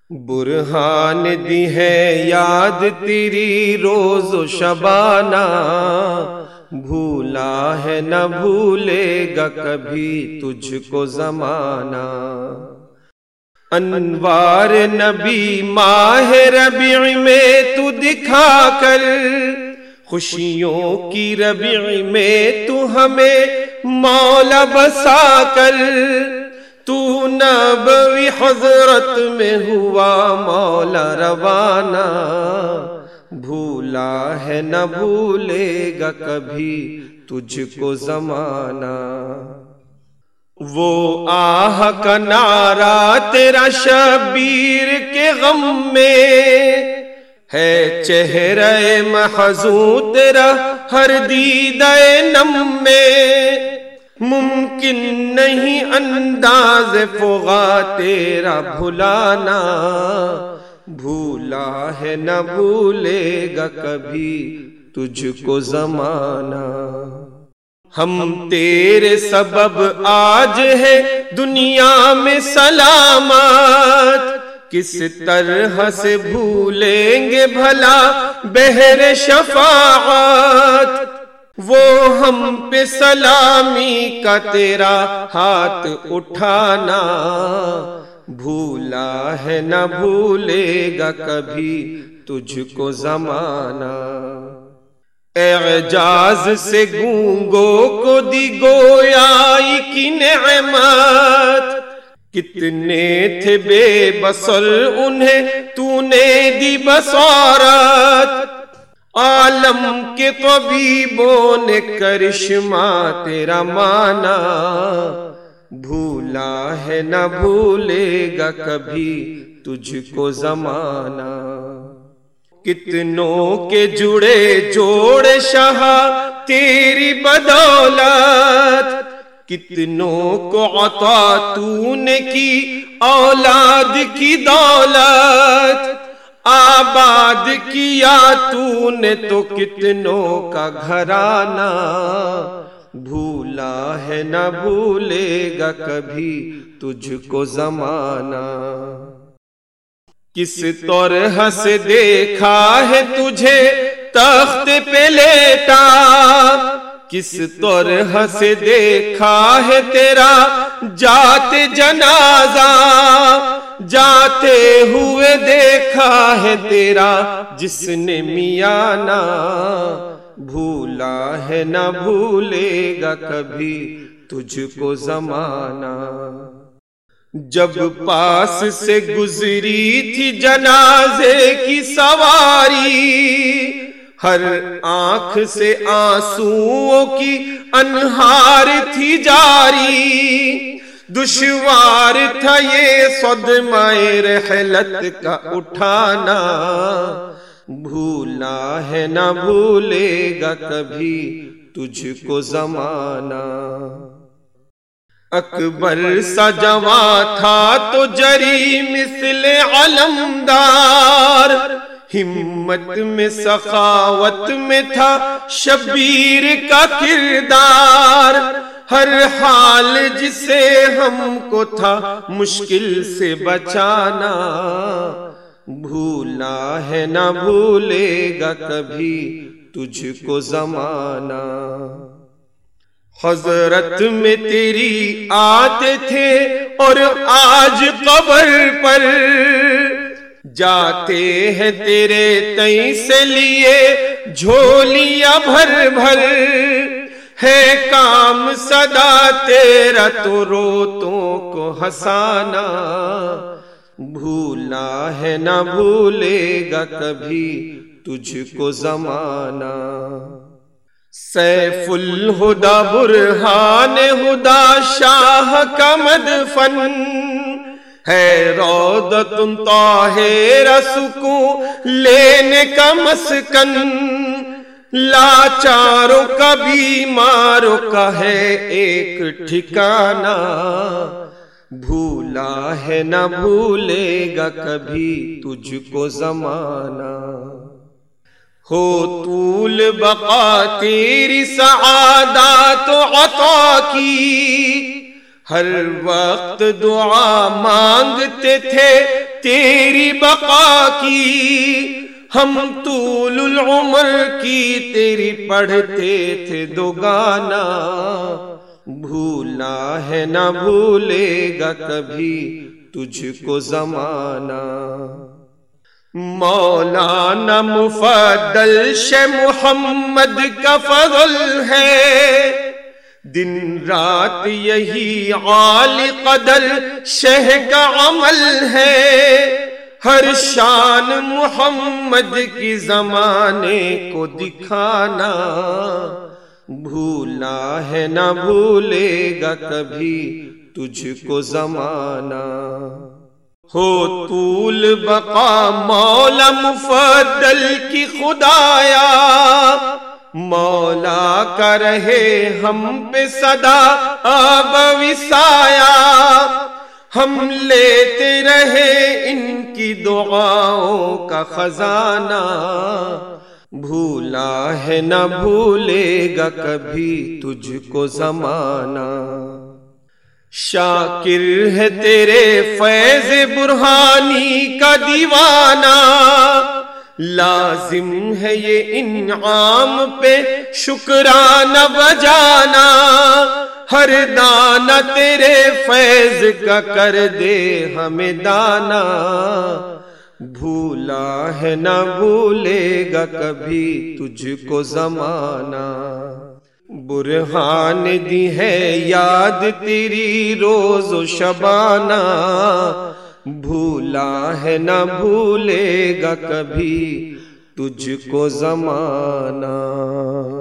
برہان دی ہے یاد تیری روز و شبانہ، بھولا ہے نہ بھولے گا کبھی تجھ کو زمانہ۔ انوار نبی ماہ ربیع میں تو دکھا کر، خوشیوں کی ربیع میں تو ہمیں مولا بسا کر، تو نبوی حضرت میں ہوا مولا روانہ، بھولا ہے نہ بھولے گا کبھی تجھ کو زمانہ۔ وہ آہ کا نعرہ تیرا شبیر کے غم میں ہے، چہرہ محزون تیرا ہر دیدہ نم میں، ممکن نہیں انداز فغاں تیرا بھلانا، بھولا ہے نہ بھولے گا کبھی تجھ کو زمانہ۔ ہم تیرے سبب آج ہے دنیا میں سلامت، کس طرح سے بھولیں گے بھلا بحر شفاعت، وہ ہم پہ سلامی کا تیرا ہاتھ اٹھانا، بھولا ہے نہ بھولے گا کبھی تجھ کو زمانہ۔ اعجاز سے گونگوں کو دی گویائی کی نعمت، کتنے تھے بے بصر انہیں تو نے دی بصارت، عالم کے طبیبوں نے کرشمہ تیرا مانا، بھولا ہے نہ بھولے گا کبھی تجھ کو زمانہ۔ کتنوں کے جڑے جوڑ شاہ تیری بدولت، کتنوں کو عطا تو نے کی اولاد کی دولت، آباد کیا تو نے تو کتنوں کا گھرانہ، بھولا ہے نہ بھولے گا کبھی تجھ کو زمانہ۔ کس طرح سے دیکھا ہے تجھے تخت پہ لیٹا، کس طرح سے دیکھا ہے تیرا جاتے جنازہ، جاتے ہوئے دیکھا ہے تیرا جس نے میانہ، بھولا ہے نہ بھولے گا کبھی تجھ کو زمانہ۔ جب پاس سے گزری تھی جنازے کی سواری، ہر آنکھ سے آنسوؤں کی انہار تھی جاری، دشوار تھا یہ صدمہ رحلت کا اٹھانا، بھولا ہے نہ بھولے گا کبھی تجھ کو زمانہ۔ اکبر سا جواں تھا تو جری مثل علمدار، ہمت میں سخاوت میں تھا شبیر کا کردار، ہر حال جسے ہم کو تھا مشکل سے بچانا، بھولا ہے نہ بھولے گا کبھی تجھ کو زمانہ۔ حضرت میں تیری آتے تھے اور آج قبر پر جاتے ہیں تیرے تئیں سے لیے جھولیاں بھر بھر، ہے کام صدا تیرا تو روتوں کو ہنسانا، بھولا ہے نہ بھولے گا کبھی تجھ کو زمانہ۔ سیف الہدا برہان ہدا شاہ کا مدفن ہے، روضۃ طاہرہ سکون لینے کا مسکن، لاچاروں کا بیماروں کا ہے ایک ٹھکانہ، بھولا ہے نہ بھولے گا کبھی تجھ کو زمانہ۔ ہو طول بقا تیری سعادات و عطا کی، ہر وقت دعا مانگتے تھے تیری بقا کی، ہم طول العمر کی تیری پڑھتے تھے دو گانا، بھولا ہے نہ بھولے گا کبھی تجھ کو زمانہ۔ مولانا مفضل شہ محمد کا فضل ہے، دن رات یہی عالی قدر شہ کا عمل ہے، ہر شان محمد کی زمانے کو دکھانا، بھولا ہے نہ بھولے گا کبھی تجھ کو زمانہ۔ ہو طول بقا مولا مفضل کی خدایا، مولا کا رہے ہم پہ صدا آب وسایا، ہم لیتے رہے ان کی دعاؤں کا خزانہ، بھولا ہے نہ بھولے گا کبھی تجھ کو زمانہ۔ شاکر ہے تیرے فیض برہانی کا دیوانہ، لازم ہے یہ انعام پہ شکرانہ بجانا، ہر دانہ تیرے فیض کا کر دے ہمیں دانا، بھولا ہے نہ بھولے گا کبھی تجھ کو زمانہ۔ برہان دی ہے یاد تیری روز و شبانہ، بھولا ہے نہ بھولے گا کبھی تجھ کو زمانہ۔